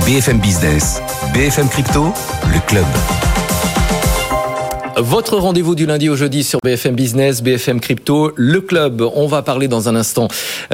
BFM Business, BFM Crypto, le club. Votre rendez-vous du lundi au jeudi sur BFM Business, BFM Crypto, le club. On va parler dans un instant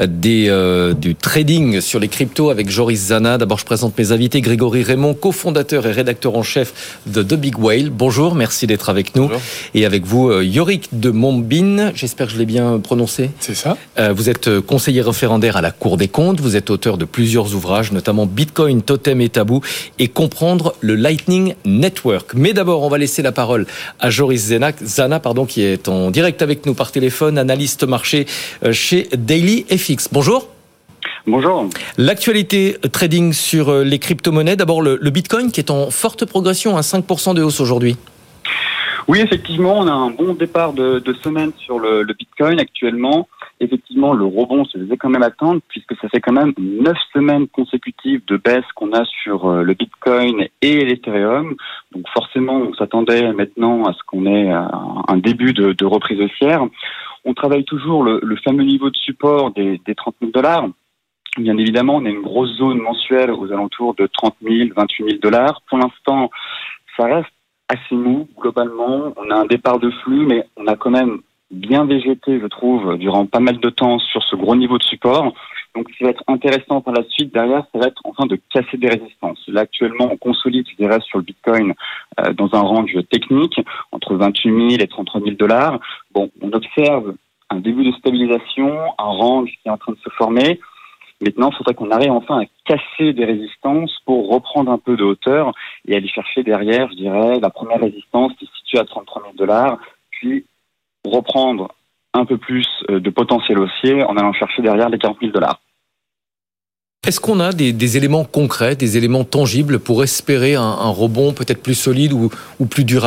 du trading sur les cryptos avec Joris Zana. D'abord, je présente mes invités. Grégory Raymond, cofondateur et rédacteur en chef de The Big Whale. Bonjour, merci d'être avec nous. Bonjour. Et avec vous, Yorick de Montbin. J'espère que je l'ai bien prononcé. C'est ça. Vous êtes conseiller référendaire à la Cour des comptes. Vous êtes auteur de plusieurs ouvrages, notamment Bitcoin, Totem et Tabou et comprendre le Lightning Network. Mais d'abord, on va laisser la parole à Joris Zana, qui est en direct avec nous par téléphone, analyste marché chez Daily FX. Bonjour. Bonjour. L'actualité trading sur les crypto-monnaies. D'abord, le Bitcoin qui est en forte progression, à 5% de hausse aujourd'hui. Oui, effectivement, on a un bon départ de semaine sur le Bitcoin actuellement. Effectivement, le rebond se faisait quand même attendre puisque ça fait quand même 9 semaines consécutives de baisse qu'on a sur le Bitcoin et l'Ethereum. Donc forcément, on s'attendait maintenant à ce qu'on ait un début de reprise haussière. On travaille toujours le fameux niveau de support des 30 000 $. Bien évidemment, on a une grosse zone mensuelle aux alentours de 30 000, 28 000 $. Pour l'instant, ça reste assez mou globalement. On a un départ de flux, mais on a quand même bien végété, je trouve, durant pas mal de temps sur ce gros niveau de support. Donc, ce qui va être intéressant par la suite, derrière, ça va être enfin de casser des résistances. Là, actuellement, on consolide, je dirais, sur le Bitcoin dans un range technique entre 28 000 et 33 000 $. Bon, on observe un début de stabilisation, un range qui est en train de se former. Maintenant, il faudrait qu'on arrive enfin à casser des résistances pour reprendre un peu de hauteur et aller chercher derrière, je dirais, la première résistance qui se situe à 33 000 $, puis reprendre un peu plus de potentiel haussier en allant chercher derrière les 40 000 $. Est-ce qu'on a des éléments concrets, des éléments tangibles pour espérer un rebond peut-être plus solide ou plus durable ?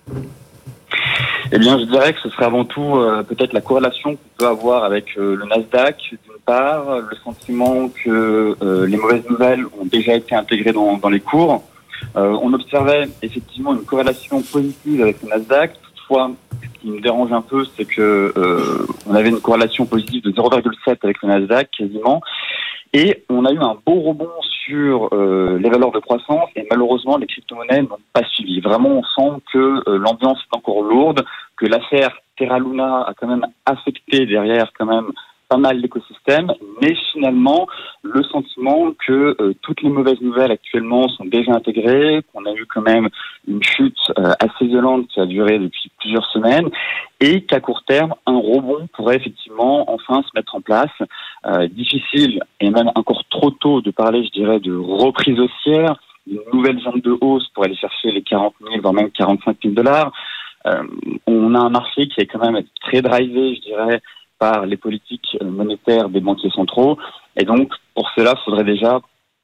Eh bien, je dirais que ce serait avant tout peut-être la corrélation qu'on peut avoir avec le Nasdaq, d'une part, le sentiment que les mauvaises nouvelles ont déjà été intégrées dans les cours. On observait effectivement une corrélation positive avec le Nasdaq. Toutefois, ce qui me dérange un peu, c'est que on avait une corrélation positive de 0,7 avec le Nasdaq quasiment. Et on a eu un beau rebond sur les valeurs de croissance et malheureusement les crypto-monnaies n'ont pas suivi. Vraiment, on sent que l'ambiance est encore lourde, que l'affaire Terra Luna a quand même affecté derrière quand même pas mal l'écosystème, mais finalement le sentiment que toutes les mauvaises nouvelles actuellement sont déjà intégrées, qu'on a eu quand même une chute assez violente qui a duré depuis plusieurs semaines et qu'à court terme un rebond pourrait effectivement enfin se mettre en place. Difficile et même encore trop tôt de parler, je dirais, de reprise haussière, une nouvelle zone de hausse pour aller chercher les 40 000 voire même 45 000 $. On a un marché qui est quand même très drivé, je dirais, par les politiques monétaires des banquiers centraux. Et donc, pour cela, il faudrait déjà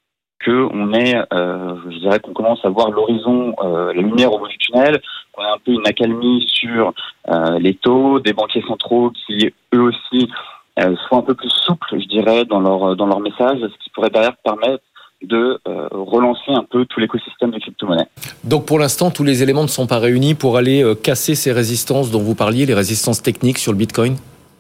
qu'on ait, je dirais qu'on commence à voir l'horizon, la lumière au bout du tunnel, qu'on ait un peu une accalmie sur les taux des banquiers centraux qui, eux aussi, soient un peu plus souples, je dirais, dans leur message, ce qui pourrait derrière permettre de relancer un peu tout l'écosystème des crypto-monnaies. Donc pour l'instant, tous les éléments ne sont pas réunis pour aller casser ces résistances dont vous parliez, les résistances techniques sur le Bitcoin ?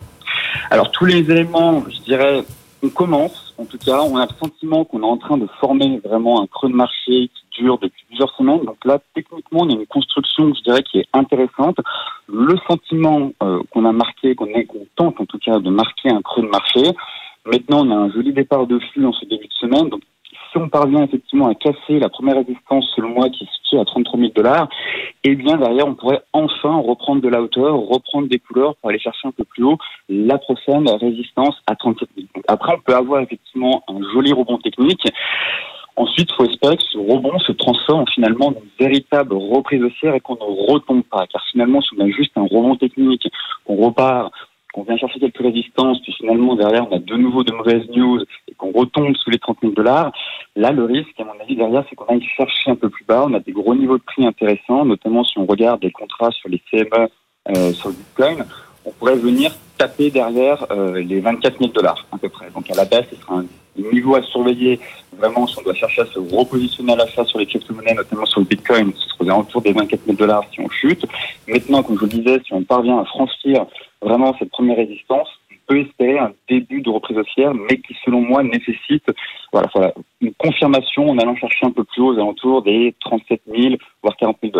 Alors tous les éléments, je dirais, on commence, en tout cas, on a le sentiment qu'on est en train de former vraiment un creux de marché qui dure depuis plusieurs semaines. Donc là, techniquement, on a une construction, je dirais, qui est intéressante. Le sentiment qu'on a marqué, qu'on tente en tout cas de marquer un creux de marché. Maintenant, on a un joli départ de flux en ce début de semaine. Donc si on parvient effectivement à casser la première résistance, selon moi, qui est située à 33 000 $, et bien derrière, on pourrait enfin reprendre de la hauteur, reprendre des couleurs pour aller chercher un peu plus haut la prochaine résistance à 37 000. Donc après, on peut avoir effectivement un joli rebond technique. Ensuite, il faut espérer que ce rebond se transforme finalement dans une véritable reprise haussière et qu'on ne retombe pas. Car finalement, si on a juste un rebond technique, qu'on repart, qu'on vient chercher quelques résistances, puis finalement derrière on a de nouveau de mauvaises news et qu'on retombe sous les 30 000 $, là le risque, à mon avis, derrière, c'est qu'on aille chercher un peu plus bas. On a des gros niveaux de prix intéressants, notamment si on regarde les contrats sur les CME sur le Bitcoin, on pourrait venir taper derrière les 24 000 $ à peu près. Donc à la baisse, ce sera un niveau à surveiller. Vraiment, si on doit chercher à se repositionner à l'achat sur les crypto-monnaies, notamment sur le Bitcoin, ce serait autour des 24 000 $ si on chute. Maintenant, comme je vous le disais, si on parvient à franchir vraiment cette première résistance, on peut espérer un début de reprise haussière, mais qui, selon moi, nécessite une confirmation en allant chercher un peu plus haut aux alentours des 37 000 voire 40 000 $.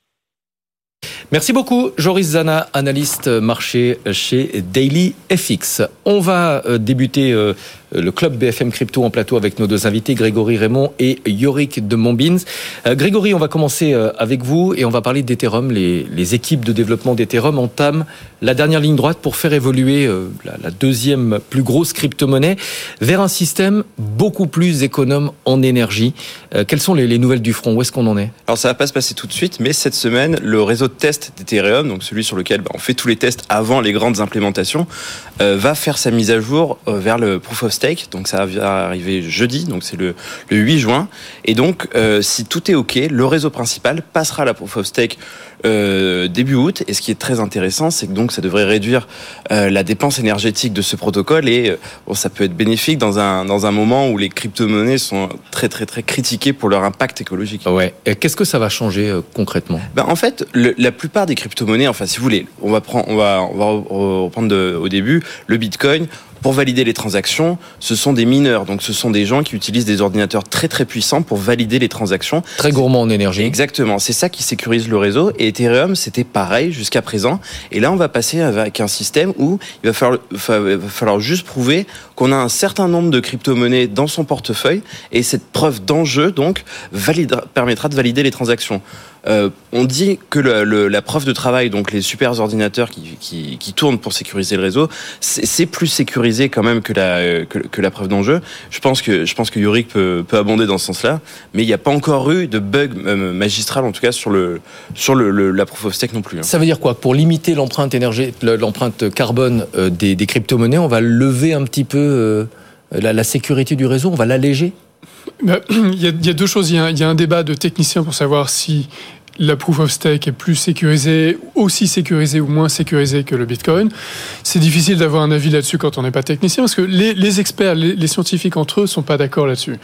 Merci beaucoup, Joris Zana, analyste marché chez Daily FX. On va débuter le club BFM Crypto en plateau avec nos deux invités, Grégory Raymond et Yorick de Montbins. Grégory, on va commencer avec vous et on va parler d'Ethereum. Les équipes de développement d'Ethereum entament la dernière ligne droite pour faire évoluer la deuxième plus grosse crypto-monnaie vers un système beaucoup plus économe en énergie. Quelles sont les nouvelles du front? Où est-ce qu'on en est? Alors ça va pas se passer tout de suite, mais cette semaine, le réseau de test d'Ethereum, donc celui sur lequel on fait tous les tests avant les grandes implémentations, va faire sa mise à jour vers le Proof of Stake. Donc ça va arriver jeudi, donc c'est le 8 juin. Et donc, si tout est OK, le réseau principal passera à la Proof of Stake début août. Et ce qui est très intéressant, c'est que donc ça devrait réduire la dépense énergétique de ce protocole. Et ça peut être bénéfique dans un moment où les crypto-monnaies sont très très très critiquées pour leur impact écologique. Ouais. Et qu'est-ce que ça va changer concrètement? En fait, la plupart des crypto-monnaies, enfin si vous voulez, on va reprendre au début le Bitcoin. Pour valider les transactions, ce sont des mineurs, donc ce sont des gens qui utilisent des ordinateurs très très puissants pour valider les transactions. Très gourmands en énergie. Exactement, c'est ça qui sécurise le réseau. Et Ethereum, c'était pareil jusqu'à présent. Et là, on va passer avec un système où il va falloir juste prouver qu'on a un certain nombre de crypto-monnaies dans son portefeuille. Et cette preuve d'enjeu, donc, permettra de valider les transactions. On dit que la preuve de travail, donc les super ordinateurs qui tournent pour sécuriser le réseau, c'est plus sécurisé quand même que la preuve d'enjeu. Je pense que Yorick peut abonder dans ce sens-là, mais il n'y a pas encore eu de bug magistral en tout cas sur la proof of stake non plus. Ça veut dire quoi? Pour limiter l'empreinte carbone des crypto-monnaies, on va lever un petit peu la sécurité du réseau, on va l'alléger? Il y a deux choses. Il y a un débat de techniciens pour savoir si la proof of stake est plus sécurisée, aussi sécurisée ou moins sécurisée que le Bitcoin. C'est difficile d'avoir un avis là-dessus quand on n'est pas technicien, parce que les experts, les scientifiques entre eux sont pas d'accord là-dessus.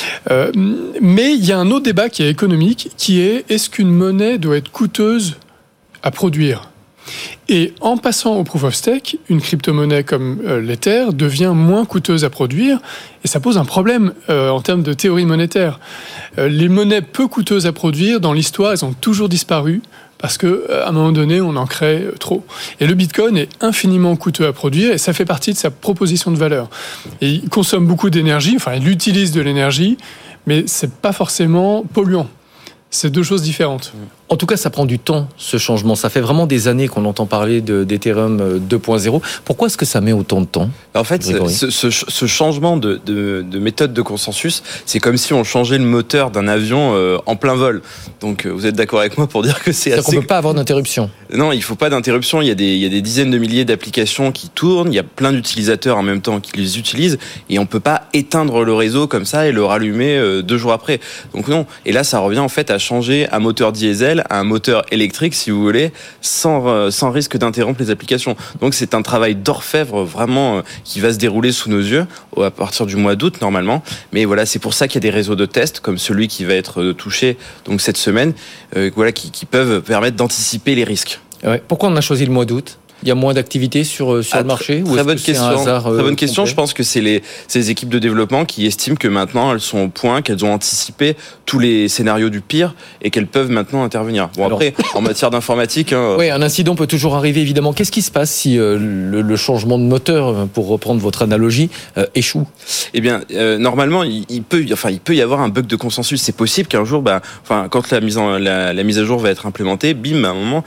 Mais il y a un autre débat qui est économique, qui est: est-ce qu'une monnaie doit être coûteuse à produire? Et en passant au Proof of Stake, une crypto-monnaie comme l'Ether devient moins coûteuse à produire, et ça pose un problème en termes de théorie monétaire. Les monnaies peu coûteuses à produire, dans l'histoire, elles ont toujours disparu, parce qu'à un moment donné, on en crée trop. Et le Bitcoin est infiniment coûteux à produire, et ça fait partie de sa proposition de valeur. Et il consomme beaucoup d'énergie, enfin il utilise de l'énergie, mais c'est pas forcément polluant. C'est deux choses différentes. En tout cas, ça prend du temps, ce changement. Ça fait vraiment des années qu'on entend parler d'Ethereum 2.0. Pourquoi est-ce que ça met autant de temps? En fait, ce changement de méthode de consensus, c'est comme si on changeait le moteur d'un avion en plein vol. Donc, vous êtes d'accord avec moi pour dire que c'est assez... qu'on ne peut pas avoir d'interruption. Non, il ne faut pas d'interruption. Il y a des dizaines de milliers d'applications qui tournent. Il y a plein d'utilisateurs en même temps qui les utilisent. Et on ne peut pas éteindre le réseau comme ça et le rallumer 2 jours après. Donc non. Et là, ça revient en fait à changer un moteur diesel à un moteur électrique, si vous voulez, sans risque d'interrompre les applications. Donc c'est un travail d'orfèvre vraiment qui va se dérouler sous nos yeux à partir du mois d'août normalement. Mais voilà, c'est pour ça qu'il y a des réseaux de tests comme celui qui va être touché donc cette semaine, qui peuvent permettre d'anticiper les risques. Ouais. Pourquoi on a choisi le mois d'août? Il y a moins d'activité sur le marché? Très bonne question. Très bonne question. Je pense que c'est les équipes de développement qui estiment que maintenant elles sont au point, qu'elles ont anticipé tous les scénarios du pire et qu'elles peuvent maintenant intervenir. Bon, alors, après, en matière d'informatique... Oui, un incident peut toujours arriver, évidemment. Qu'est-ce qui se passe si le changement de moteur, pour reprendre votre analogie, échoue? Eh bien, normalement, il peut y avoir un bug de consensus. C'est possible qu'un jour, quand la mise à jour va être implémentée, bim, à un moment,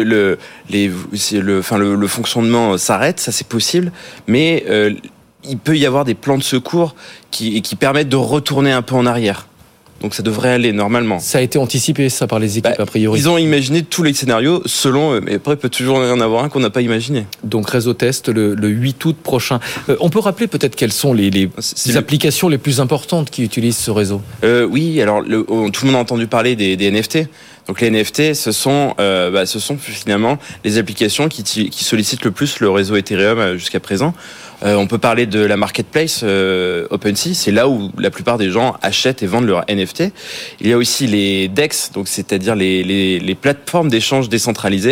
le fonctionnement s'arrête, ça c'est possible, mais il peut y avoir des plans de secours qui permettent de retourner un peu en arrière. Donc ça devrait aller normalement. Ça a été anticipé ça par les équipes a priori. Ils ont imaginé tous les scénarios selon, mais après il peut toujours y en avoir un qu'on n'a pas imaginé. Donc réseau test le 8 août prochain. On peut rappeler peut-être quelles sont les applications les plus importantes qui utilisent ce réseau? Oui, alors tout le monde a entendu parler des NFT. Donc les NFT, ce sont finalement les applications qui sollicitent le plus le réseau Ethereum jusqu'à présent. On peut parler de la marketplace OpenSea, c'est là où la plupart des gens achètent et vendent leurs NFT. Il y a aussi les DEX, donc c'est-à-dire les plateformes d'échange décentralisées.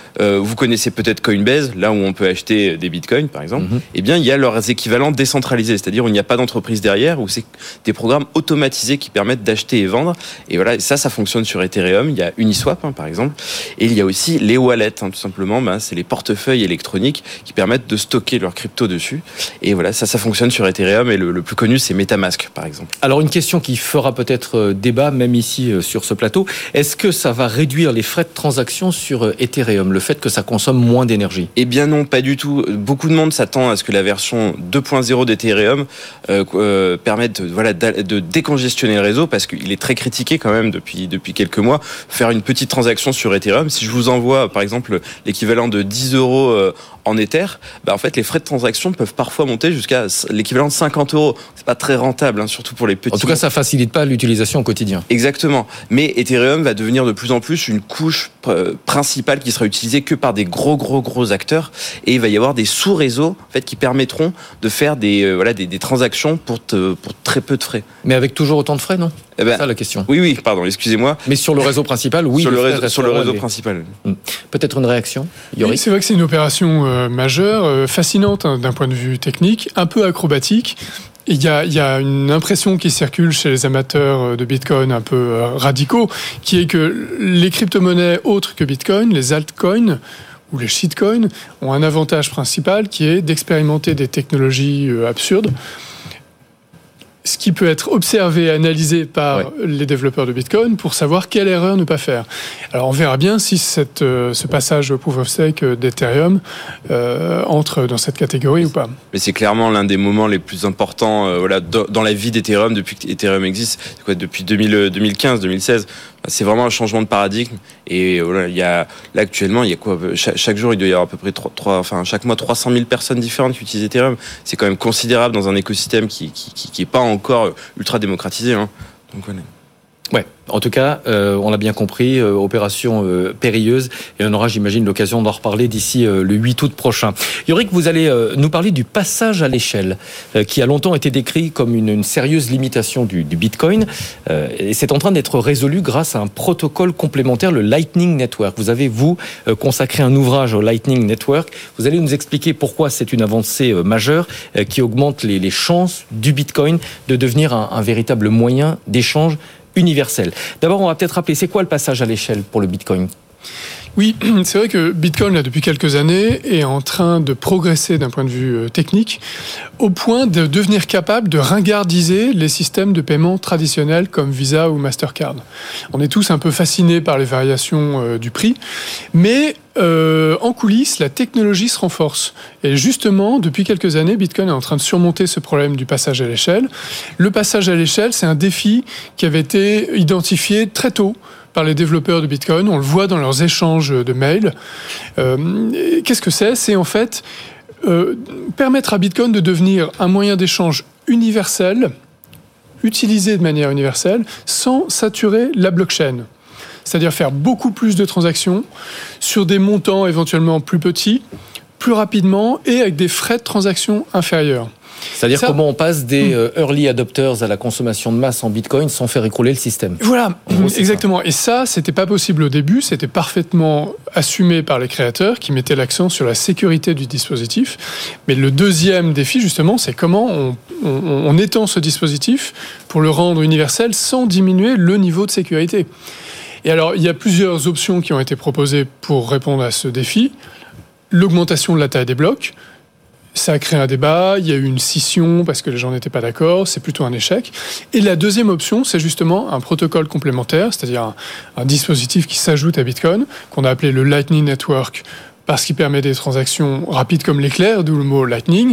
vous connaissez peut-être Coinbase, là où on peut acheter des bitcoins par exemple. Eh bien, il y a leurs équivalents décentralisés, c'est-à-dire où il n'y a pas d'entreprise derrière, où c'est des programmes automatisés qui permettent d'acheter et vendre. Et voilà, ça fonctionne sur Ethereum. Il y a Uniswap par exemple, et il y a aussi les wallets, tout simplement. C'est les portefeuilles électroniques qui permettent de stocker leurs cryptos dessus. Et voilà, ça fonctionne sur Ethereum. Et le plus connu, c'est MetaMask par exemple. Alors une question qui fera peut-être débat, même ici sur ce plateau. Est-ce que ça va réduire les frais de transaction sur Ethereum, le fait que ça consomme moins d'énergie? Eh bien non, pas du tout. Beaucoup de monde s'attend à ce que la version 2.0 d'Ethereum permette de décongestionner le réseau, parce qu'il est très critiqué quand même depuis quelques mois. Faire une petite transaction sur Ethereum, si je vous envoie par exemple l'équivalent de 10 € en Ether, en fait les frais de transaction peuvent parfois monter jusqu'à l'équivalent de 50 €. C'est pas très rentable, surtout pour les petits. En tout cas, ça facilite pas l'utilisation au quotidien. Exactement. Mais Ethereum va devenir de plus en plus une couche principale qui sera utilisée que par des gros acteurs, et il va y avoir des sous-réseaux en fait qui permettront de faire des transactions pour très peu de frais. Mais avec toujours autant de frais, non? C'est ça la question. Oui, pardon, excusez-moi. Mais sur le réseau principal, oui. Sur le réseau principal. Peut-être une réaction, Yorick? Oui, c'est vrai que c'est une opération majeure, fascinante d'un point de vue technique, un peu acrobatique. Il y a une impression qui circule chez les amateurs de Bitcoin un peu radicaux, qui est que les crypto-monnaies autres que Bitcoin, les altcoins ou les shitcoins, ont un avantage principal qui est d'expérimenter des technologies absurdes. Ce qui peut être observé et analysé par les développeurs de Bitcoin pour savoir quelle erreur ne pas faire. Alors on verra bien si ce passage au Proof of Stake d'Ethereum entre dans cette catégorie ou pas. Mais c'est clairement l'un des moments les plus importants dans la vie d'Ethereum depuis que Ethereum existe. Depuis 2015-2016. C'est vraiment un changement de paradigme. Et là actuellement, il y a quoi? Chaque jour, il doit y avoir à peu près chaque mois 300 000 personnes différentes qui utilisent Ethereum. C'est quand même considérable dans un écosystème qui est pas encore ultra démocratisé. Donc voilà. Ouais, en tout cas, on l'a bien compris, opération périlleuse, et on aura, j'imagine, l'occasion d'en reparler d'ici le 8 août prochain. Yorick, vous allez nous parler du passage à l'échelle, qui a longtemps été décrit comme une sérieuse limitation du Bitcoin, et c'est en train d'être résolu grâce à un protocole complémentaire, le Lightning Network. Vous avez, consacré un ouvrage au Lightning Network. Vous allez nous expliquer pourquoi c'est une avancée majeure qui augmente les chances du Bitcoin de devenir un véritable moyen d'échange universel. D'abord, on va peut-être rappeler, c'est quoi le passage à l'échelle pour le Bitcoin ? Oui, c'est vrai que Bitcoin, là, depuis quelques années, est en train de progresser d'un point de vue technique, au point de devenir capable de ringardiser les systèmes de paiement traditionnels comme Visa ou Mastercard. On est tous un peu fascinés par les variations du prix, mais en coulisses, la technologie se renforce. Et justement, depuis quelques années, Bitcoin est en train de surmonter ce problème du passage à l'échelle. Le passage à l'échelle, c'est un défi qui avait été identifié très tôt par les développeurs de Bitcoin. On le voit dans leurs échanges de mails. Qu'est-ce que c'est ? C'est en fait permettre à Bitcoin de devenir un moyen d'échange universel, utilisé de manière universelle, sans saturer la blockchain. C'est-à-dire faire beaucoup plus de transactions sur des montants éventuellement plus petits, plus rapidement et avec des frais de transaction inférieurs. C'est-à-dire comment on passe des early adopters à la consommation de masse en Bitcoin sans faire écrouler le système. Voilà, exactement. Ça. Et ça, c'était pas possible au début, c'était parfaitement assumé par les créateurs qui mettaient l'accent sur la sécurité du dispositif. Mais le deuxième défi, justement, c'est comment on étend ce dispositif pour le rendre universel sans diminuer le niveau de sécurité. Et alors, il y a plusieurs options qui ont été proposées pour répondre à ce défi. L'augmentation de la taille des blocs. Ça a créé un débat, il y a eu une scission parce que les gens n'étaient pas d'accord, c'est plutôt un échec. Et la deuxième option, c'est justement un protocole complémentaire, c'est-à-dire un dispositif qui s'ajoute à Bitcoin, qu'on a appelé le Lightning Network, parce qu'il permet des transactions rapides comme l'éclair, d'où le mot Lightning,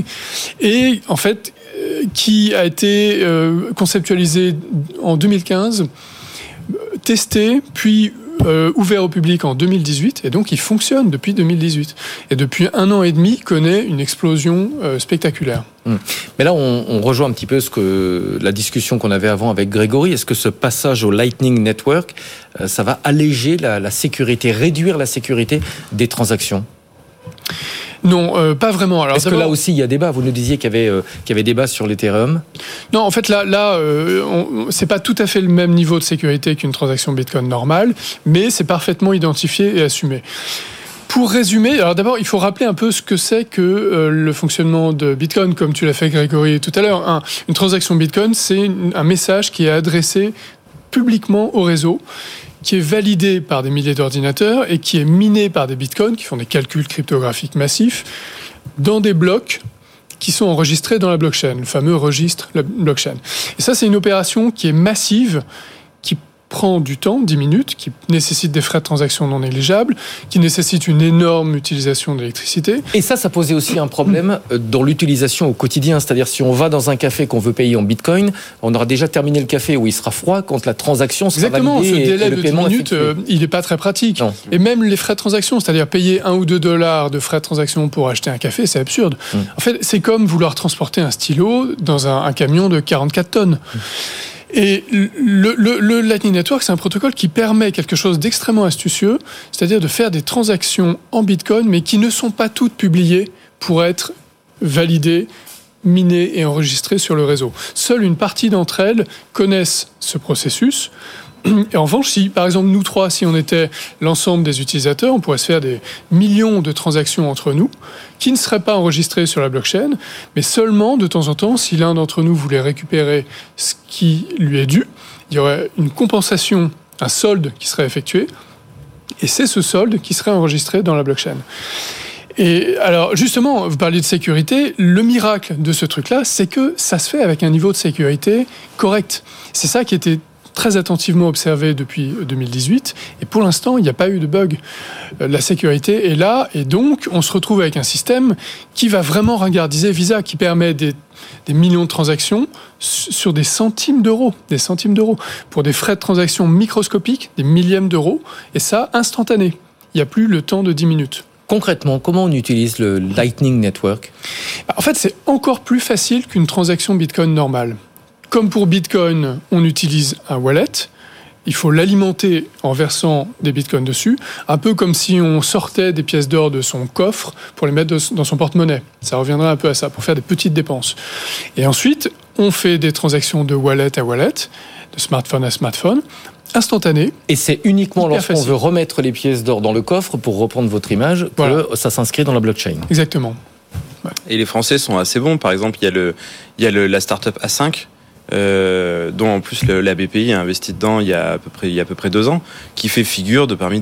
et en fait, qui a été conceptualisé en 2015, testé, puis ouvert au public en 2018, et donc il fonctionne depuis 2018. Et depuis 1 an et demi, connaît une explosion spectaculaire. Mais là, on rejoint un petit peu la discussion qu'on avait avant avec Grégory. Est-ce que ce passage au Lightning Network, ça va alléger la sécurité, réduire la sécurité des transactions ? Non, pas vraiment. Alors, est-ce que là aussi il y a débat ? Vous nous disiez qu'il y avait débat sur l'Ethereum. Non, en fait là, c'est pas tout à fait le même niveau de sécurité qu'une transaction Bitcoin normale, mais c'est parfaitement identifié et assumé. Pour résumer, alors d'abord, il faut rappeler un peu ce que c'est que le fonctionnement de Bitcoin, comme tu l'as fait, Grégory, tout à l'heure. Une transaction Bitcoin, c'est un message qui est adressé publiquement au réseau, qui est validé par des milliers d'ordinateurs et qui est miné par des bitcoins qui font des calculs cryptographiques massifs dans des blocs qui sont enregistrés dans la blockchain, le fameux registre la blockchain. Et ça, c'est une opération qui est massive, qui prend du temps, 10 minutes, qui nécessite des frais de transaction non négligeables, qui nécessite une énorme utilisation d'électricité. Et ça posait aussi un problème dans l'utilisation au quotidien. C'est-à-dire, si on va dans un café qu'on veut payer en bitcoin, on aura déjà terminé le café où il sera froid quand la transaction sera Exactement, validée. ce délai et le de 10 paiement minutes, il n'est pas très pratique. Non. Et même les frais de transaction, c'est-à-dire payer 1 ou 2 dollars de frais de transaction pour acheter un café, c'est absurde. En fait, c'est comme vouloir transporter un stylo dans un camion de 44 tonnes. Et le Lightning Network, c'est un protocole qui permet quelque chose d'extrêmement astucieux, c'est-à-dire de faire des transactions en Bitcoin, mais qui ne sont pas toutes publiées pour être validées, minées et enregistrées sur le réseau. Seule une partie d'entre elles connaissent ce processus. Et en revanche, si par exemple nous trois, si on était l'ensemble des utilisateurs, on pourrait se faire des millions de transactions entre nous qui ne seraient pas enregistrées sur la blockchain, mais seulement de temps en temps, si l'un d'entre nous voulait récupérer ce qui lui est dû, il y aurait une compensation, un solde qui serait effectué, et c'est ce solde qui serait enregistré dans la blockchain. Et alors justement, vous parliez de sécurité, le miracle de ce truc-là, c'est que ça se fait avec un niveau de sécurité correct. C'est ça qui était très attentivement observé depuis 2018, et pour l'instant, il n'y a pas eu de bug. La sécurité est là, et donc on se retrouve avec un système qui va vraiment ringardiser Visa, qui permet des millions de transactions sur des centimes d'euros, pour des frais de transaction microscopiques, des millièmes d'euros, et ça, instantané. Il n'y a plus le temps de 10 minutes. Concrètement, comment on utilise le Lightning Network ? En fait, c'est encore plus facile qu'une transaction Bitcoin normale. Comme pour Bitcoin, on utilise un wallet. Il faut l'alimenter en versant des bitcoins dessus, un peu comme si on sortait des pièces d'or de son coffre pour les mettre dans son porte-monnaie. Ça reviendrait un peu à ça, pour faire des petites dépenses. Et ensuite, on fait des transactions de wallet à wallet, de smartphone à smartphone, instantanées. Et c'est uniquement lorsqu'on veut remettre les pièces d'or dans le coffre, pour reprendre votre image, que ça s'inscrit dans la blockchain. Exactement. Ouais. Et les Français sont assez bons. Par exemple, il y a la startup A5, dont en plus la BPI a investi dedans il y a à peu près 2 ans, qui fait figure de parmi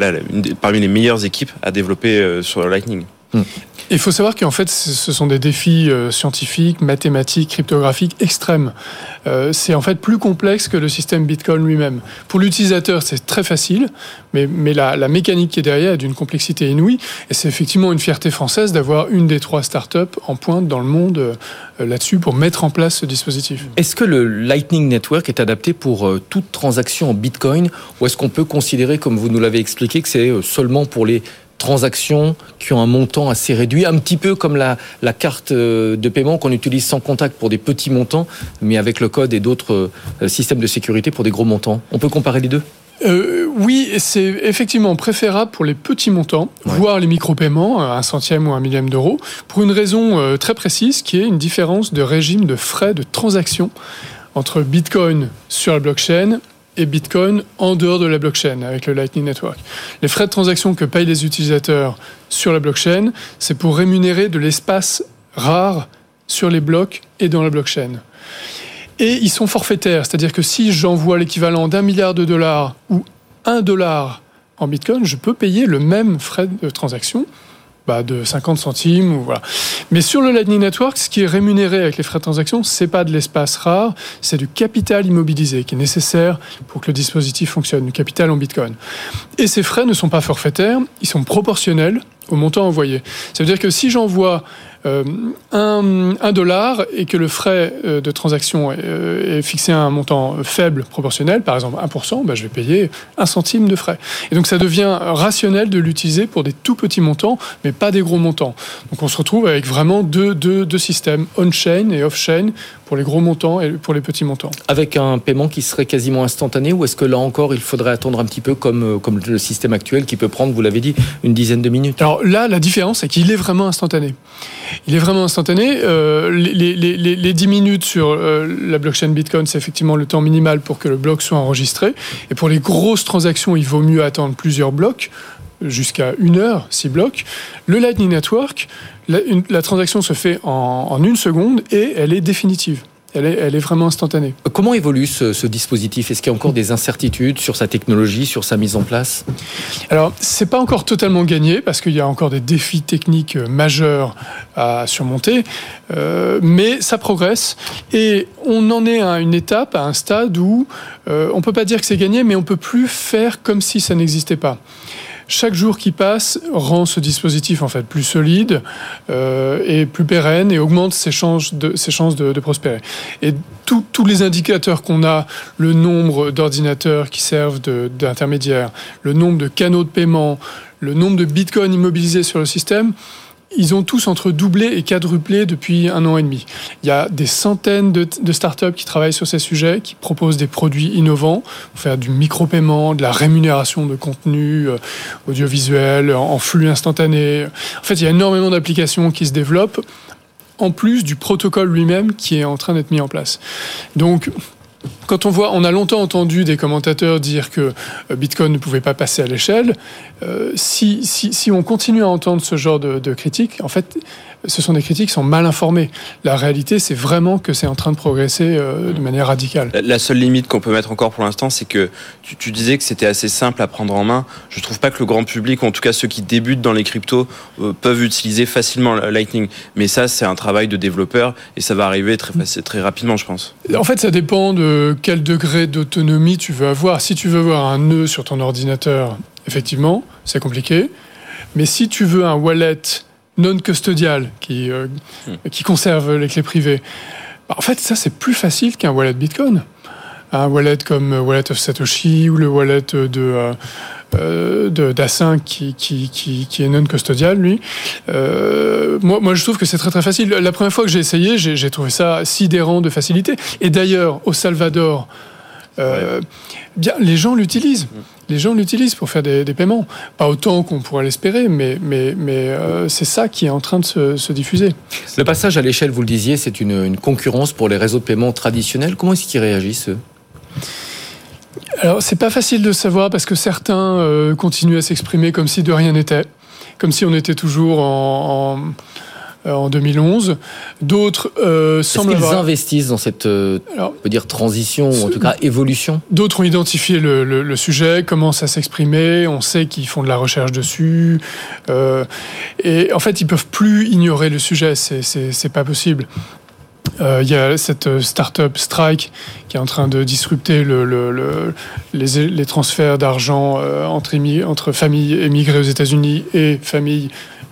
les meilleures équipes à développer sur le Lightning. Il faut savoir qu'en fait, ce sont des défis scientifiques, mathématiques, cryptographiques extrêmes. C'est en fait plus complexe que le système Bitcoin lui-même. Pour l'utilisateur, c'est très facile, mais la mécanique qui est derrière est d'une complexité inouïe. Et c'est effectivement une fierté française d'avoir une des 3 startups en pointe dans le monde là-dessus pour mettre en place ce dispositif. Est-ce que le Lightning Network est adapté pour toute transaction en Bitcoin, ou est-ce qu'on peut considérer, comme vous nous l'avez expliqué, que c'est seulement pour les transactions qui ont un montant assez réduit, un petit peu comme la carte de paiement qu'on utilise sans contact pour des petits montants, mais avec le code et d'autres systèmes de sécurité pour des gros montants. On peut comparer les deux ? Oui, c'est effectivement préférable pour les petits montants, voire les micro-paiements, 1 centième ou 1 millième d'euro, pour une raison très précise, qui est une différence de régime de frais de transaction entre Bitcoin sur la blockchain et Bitcoin en dehors de la blockchain avec le Lightning Network. Les frais de transaction que payent les utilisateurs sur la blockchain, c'est pour rémunérer de l'espace rare sur les blocs et dans la blockchain. Et ils sont forfaitaires, c'est-à-dire que si j'envoie l'équivalent d'1 milliard de dollars ou $1 en Bitcoin, je peux payer le même frais de transaction, de 50 centimes. Ou voilà. Mais sur le Lightning Network, ce qui est rémunéré avec les frais de transaction, c'est pas de l'espace rare, c'est du capital immobilisé qui est nécessaire pour que le dispositif fonctionne, du capital en Bitcoin. Et ces frais ne sont pas forfaitaires, ils sont proportionnels au montant envoyé. Ça veut dire que si j'envoie $1 et que le frais de transaction est fixé à un montant faible proportionnel, par exemple 1%, je vais payer 1 centime de frais. Et donc ça devient rationnel de l'utiliser pour des tout petits montants, mais pas des gros montants. Donc on se retrouve avec vraiment deux systèmes, on-chain et off-chain, pour les gros montants et pour les petits montants. Avec un paiement qui serait quasiment instantané, ou est-ce que là encore il faudrait attendre un petit peu comme le système actuel qui peut prendre, vous l'avez dit, une dizaine de minutes ? Alors là, la différence, c'est qu'il est vraiment instantané. Il est vraiment instantané. Les 10 minutes sur la blockchain Bitcoin, c'est effectivement le temps minimal pour que le bloc soit enregistré. Et pour les grosses transactions, il vaut mieux attendre plusieurs blocs. jusqu'à 1 heure, 6 blocs. Le Lightning Network, la transaction se fait en 1 seconde et elle est définitive. Elle est vraiment instantanée. Comment évolue ce dispositif ? Est-ce qu'il y a encore des incertitudes sur sa technologie, sur sa mise en place ? Alors, c'est pas encore totalement gagné parce qu'il y a encore des défis techniques majeurs à surmonter, mais ça progresse et on en est à une étape, à un stade où on peut pas dire que c'est gagné, mais on peut plus faire comme si ça n'existait pas. Chaque jour qui passe rend ce dispositif en fait plus solide et plus pérenne et augmente ses chances de prospérer. Et tous les indicateurs qu'on a, le nombre d'ordinateurs qui servent d'intermédiaires, le nombre de canaux de paiement, le nombre de bitcoins immobilisés sur le système, ils ont tous entre doublé et quadruplé depuis 1 an et demi. Il y a des centaines de startups qui travaillent sur ces sujets, qui proposent des produits innovants, pour faire du micro-paiement, de la rémunération de contenu audiovisuel, en flux instantané. En fait, il y a énormément d'applications qui se développent, en plus du protocole lui-même qui est en train d'être mis en place. Donc, quand on a longtemps entendu des commentateurs dire que Bitcoin ne pouvait pas passer à l'échelle, si on continue à entendre ce genre de critiques, en fait, ce sont des critiques qui sont mal informées. La réalité, c'est vraiment que c'est en train de progresser de manière radicale. La seule limite qu'on peut mettre encore pour l'instant, c'est que tu disais que c'était assez simple à prendre en main. Je trouve pas que le grand public, ou en tout cas ceux qui débutent dans les cryptos, peuvent utiliser facilement Lightning. Mais ça, c'est un travail de développeur et ça va arriver très rapidement, je pense. En fait, ça dépend de quel degré d'autonomie tu veux avoir. Si tu veux avoir un nœud sur ton ordinateur, effectivement, c'est compliqué. Mais si tu veux un wallet non custodial qui conserve les clés privées, en fait, ça, c'est plus facile qu'un wallet Bitcoin. Un wallet comme Wallet of Satoshi ou le wallet d'A5 qui est non custodial, lui. Moi, je trouve que c'est très très facile. La première fois que j'ai essayé, j'ai trouvé ça sidérant de facilité. Et d'ailleurs, au Salvador, bien, les gens l'utilisent. Les gens l'utilisent pour faire des paiements. Pas autant qu'on pourrait l'espérer, mais c'est ça qui est en train de se diffuser. Le passage à l'échelle, vous le disiez, c'est une concurrence pour les réseaux de paiement traditionnels. Comment est-ce qu'ils réagissent, eux ? Alors, c'est pas facile de savoir parce que certains continuent à s'exprimer comme si de rien n'était, comme si on était toujours en 2011. D'autres semblent Est-ce qu'ils investissent dans cette on peut dire transition, ou en tout cas évolution ? D'autres ont identifié le sujet, commencent à s'exprimer, on sait qu'ils font de la recherche dessus, et en fait, ils peuvent plus ignorer le sujet, c'est pas possible. Il y a cette start-up Strike qui est en train de disrupter les transferts d'argent entre familles émigrées aux États-Unis et familles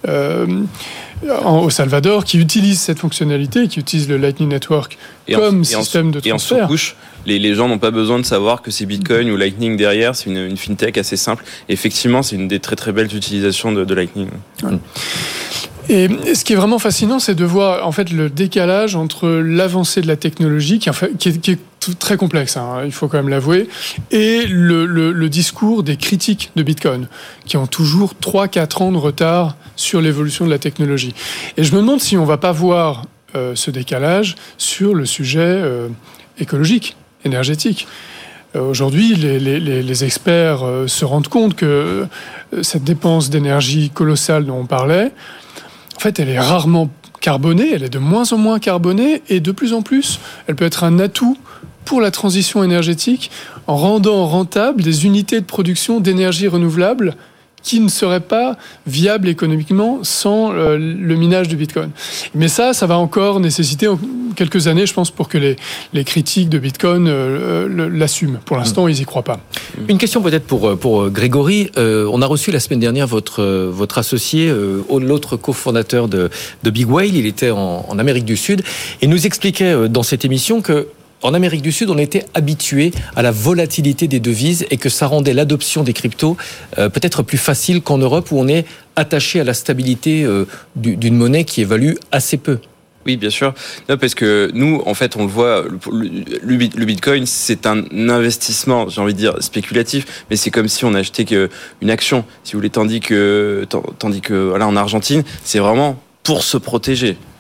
au Salvador, qui utilise cette fonctionnalité, qui utilise le Lightning Network comme système de transfert. Et en sous-couche, les gens n'ont pas besoin de savoir que c'est Bitcoin ou Lightning derrière, c'est une fintech assez simple. Et effectivement, c'est une des très très belles utilisations de Lightning. Et ce qui est vraiment fascinant, c'est de voir en fait le décalage entre l'avancée de la technologie, qui est très complexe, hein, il faut quand même l'avouer, et le discours des critiques de Bitcoin, qui ont toujours 3-4 ans de retard sur l'évolution de la technologie. Et je me demande si on ne va pas voir ce décalage sur le sujet écologique, énergétique. Aujourd'hui, les experts se rendent compte que cette dépense d'énergie colossale dont on parlait, en fait, elle est rarement carbonée, elle est de moins en moins carbonée, et de plus en plus, elle peut être un atout pour la transition énergétique en rendant rentables des unités de production d'énergie renouvelable qui ne seraient pas viables économiquement sans le minage du Bitcoin. Mais ça va encore nécessiter quelques années, je pense, pour que les critiques de Bitcoin l'assument. Pour l'instant, ils n'y croient pas. Une question peut-être pour Grégory. On a reçu la semaine dernière votre associé, l'autre cofondateur de Big Whale. Il était en Amérique du Sud et nous expliquait dans cette émission que en Amérique du Sud, on était habitué à la volatilité des devises et que ça rendait l'adoption des cryptos peut-être plus facile qu'en Europe où on est attaché à la stabilité d'une monnaie qui évalue assez peu. Oui, bien sûr. Non, parce que nous, en fait, on le voit, le Bitcoin, c'est un investissement, j'ai envie de dire, spéculatif, mais c'est comme si on achetait une action, si vous voulez, tandis que voilà, en Argentine, c'est vraiment pour se protéger.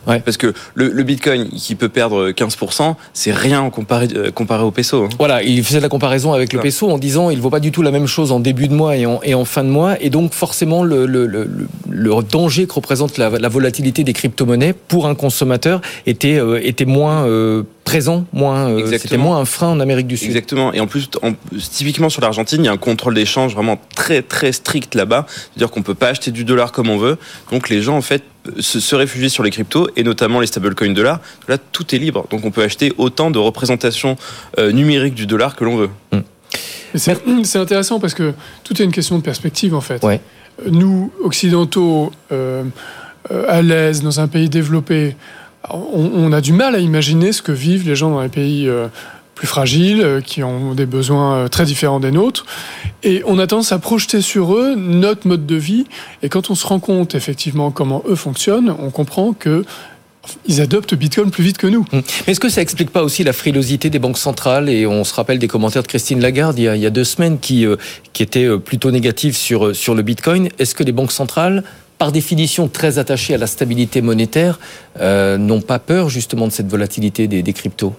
Ouais. Parce que le Bitcoin qui peut perdre 15%, c'est rien comparé au peso. Hein. Voilà, il faisait la comparaison avec le peso en disant il vaut pas du tout la même chose en début de mois et en fin de mois, et donc forcément le danger que représente la volatilité des crypto-monnaies pour un consommateur était moins présent, c'était moins un frein en Amérique du Sud. Exactement. Et en plus, typiquement sur l'Argentine, il y a un contrôle d'échange vraiment très très strict là-bas. C'est-à-dire qu'on peut pas acheter du dollar comme on veut. Donc les gens en fait se réfugient sur les cryptos et notamment les stablecoins dollars. Là, tout est libre. Donc on peut acheter autant de représentations numériques du dollar que l'on veut. C'est intéressant parce que tout est une question de perspective en fait. Ouais. Nous, occidentaux, à l'aise, dans un pays développé, on a du mal à imaginer ce que vivent les gens dans les pays plus fragiles, qui ont des besoins très différents des nôtres. Et on a tendance à projeter sur eux notre mode de vie. Et quand on se rend compte effectivement comment eux fonctionnent, on comprend que ils adoptent Bitcoin plus vite que nous. Mais est-ce que ça explique pas aussi la frilosité des banques centrales? Et on se rappelle des commentaires de Christine Lagarde il y a 2 semaines qui étaient plutôt négatifs sur le Bitcoin. Est-ce que les banques centrales, par définition très attachées à la stabilité monétaire, n'ont pas peur justement de cette volatilité des cryptos?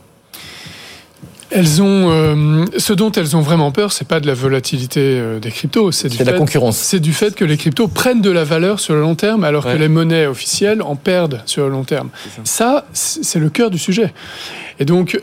Ce dont elles ont vraiment peur, c'est pas de la volatilité des cryptos, c'est la concurrence. C'est du fait que les cryptos prennent de la valeur sur le long terme, alors que les monnaies officielles en perdent sur le long terme. Ça, c'est le cœur du sujet. Et donc,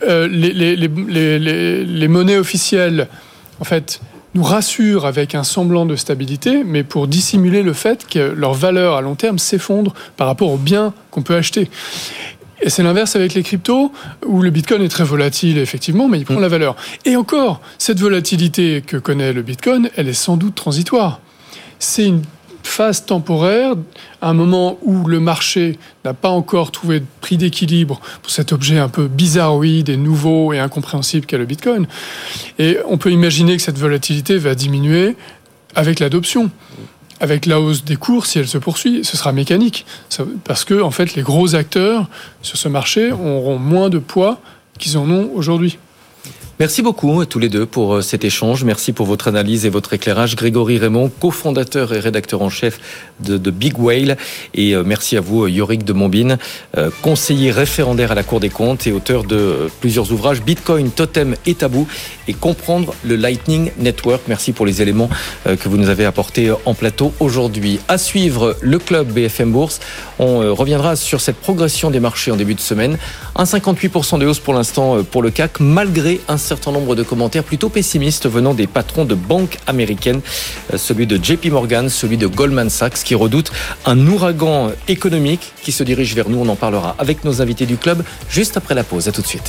les monnaies officielles, en fait, nous rassurent avec un semblant de stabilité, mais pour dissimuler le fait que leur valeur à long terme s'effondre par rapport aux biens qu'on peut acheter. Et c'est l'inverse avec les cryptos, où le Bitcoin est très volatile, effectivement, mais il prend la valeur. Et encore, cette volatilité que connaît le Bitcoin, elle est sans doute transitoire. C'est une phase temporaire, un moment où le marché n'a pas encore trouvé de prix d'équilibre pour cet objet un peu bizarroïde et nouveau et incompréhensible qu'est le Bitcoin. Et on peut imaginer que cette volatilité va diminuer avec l'adoption. Avec la hausse des cours, si elle se poursuit, ce sera mécanique. Parce que, en fait, les gros acteurs sur ce marché auront moins de poids qu'ils en ont aujourd'hui. Merci beaucoup à tous les deux pour cet échange. Merci pour votre analyse et votre éclairage. Grégory Raymond, cofondateur et rédacteur en chef de Big Whale. Et merci à vous, Yorick de Montbine, conseiller référendaire à la Cour des comptes et auteur de plusieurs ouvrages, Bitcoin, Totem et Tabou, et comprendre le Lightning Network. Merci pour les éléments que vous nous avez apportés en plateau aujourd'hui. À suivre, le club BFM Bourse. On reviendra sur cette progression des marchés en début de semaine. 1,58% de hausse pour l'instant pour le CAC, malgré un certain nombre de commentaires plutôt pessimistes venant des patrons de banques américaines, celui de JP Morgan, celui de Goldman Sachs, qui redoutent un ouragan économique qui se dirige vers nous. On en parlera avec nos invités du club juste après la pause. À tout de suite.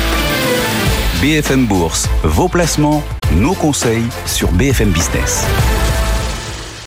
BFM Bourse, vos placements, nos conseils sur BFM Business.